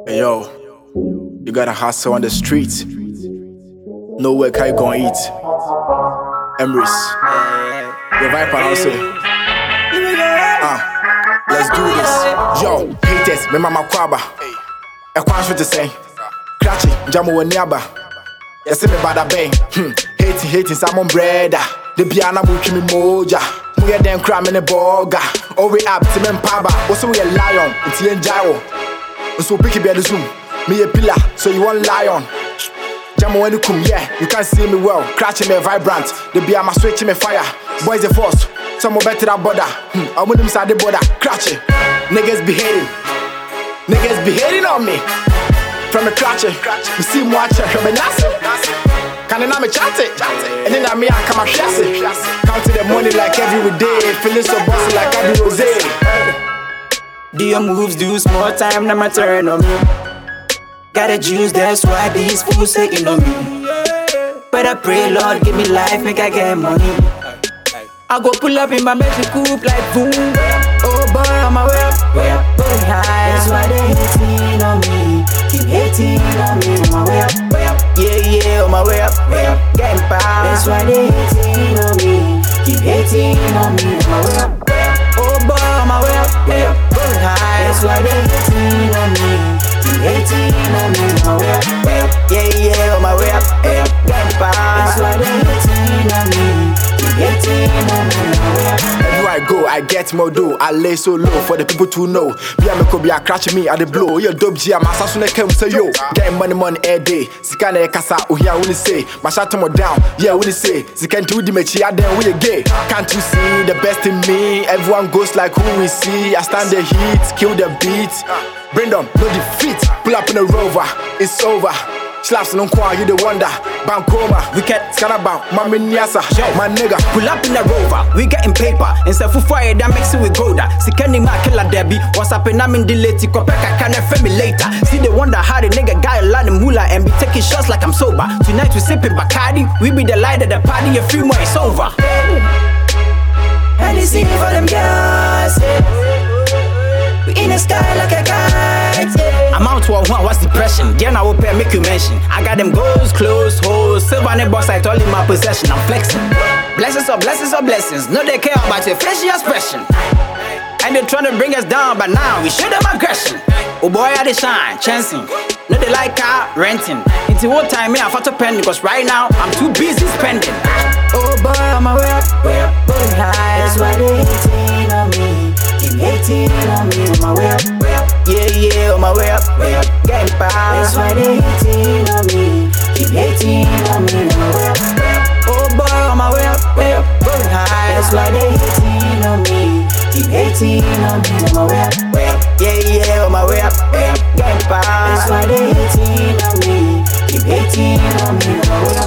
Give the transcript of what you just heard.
Hey yo, you gotta hustle on the streets. Nowhere can you gon' eat. Emrys, your vibe and say, let's do this. Yo, haters, me mama kwaba. E kwanso to say, Krachi, jamu wanyaba. Yes, me bada bang. Hating, Simon brother. The piano will kill me moja. We are them cram in a burger. Oh, we up to men paba. Also, we a lion. It's the Jao. So pick it by the zoom. Me a pillar, so you want lion. Jamo when you come, yeah, you can't see me well. Crashing me vibrant. The beer my switch me fire. Boys a force. Some more better than border. I want them inside the border. Crashing. Niggas be hating on me. From a crutch, you see me watch from a nasi. Can I me chat it? And then I come a chassis. Counting the money like every day. Feeling so bossy like I do rosé. Do your moves, do small time, now my turn on me. Gotta juice, that's why these fools taking on me. But I pray, Lord, give me life, make I get money. I go pull up in my Bentley coupe like boom. Oh boy, on my way up, going high. That's why they hating on me. Keep hating on me, on my way up, yeah, on my way up, getting power. That's why they hating on me. Keep hating on me, on my way up. Oh boy, on my way up, going high. That's why they hating on me. Keep hating on me, on my way up, yeah, on my way up, getting power. That's why they hating on me. Keep hating on me, on my way up. Everywhere I go, I get more dough. I lay so low for the people to know. Be a me a crash me at the blow. Yo dope G, I'm assassin came say yo. Getting money every day. Sikana kasa uhia when you say. My shot more down, yeah when you say. Sikan to the mechi I then we gay. Can't you see the best in me? Everyone goes like who we see. I stand the heat, kill the beat. Bring them, no defeat. Pull up in a rover, it's over. Slaps no kwa, you the wonder. Bankoma, we get Scanaba, Mami Nyasa, my nigga. Pull up in a rover, we getting paper. Instead for fire that makes it with golda. Sikani ma killer Debbie. What's up and I'm in the late Kopeka can me later. See they wonder how the nigga got a lot of moolah and be taking shots like I'm sober. Tonight we sipping Bacardi, we be the light of the party, a few more it's over. And you see for them girls. We in the sky like a kite. I'm out to a one, what's depression? Then I will pay, make you mention. I got them goals, close, hoes, silver and boss, I told in my possession. I'm flexing. Blessings or blessings. No, they care about your fleshy expression. And they trying to bring us down, but now we show them aggression. Oh boy, I they shine, chancing. No, they like car renting. Into what time me I fought to pen because right now I'm too busy spending. Oh boy, on my way up, going high. That's why they hating on me. Keep hating on me, on my way up, yeah, on my way up, getting power. That's why they hating on me. Keep hating on me, on my way up. Oh boy, on my way up, going high. That's why they hating on me. Keep hating on me, on my way up, yeah, on my way up, getting power. That's why they hating on me. Keep hating on me, on my way up.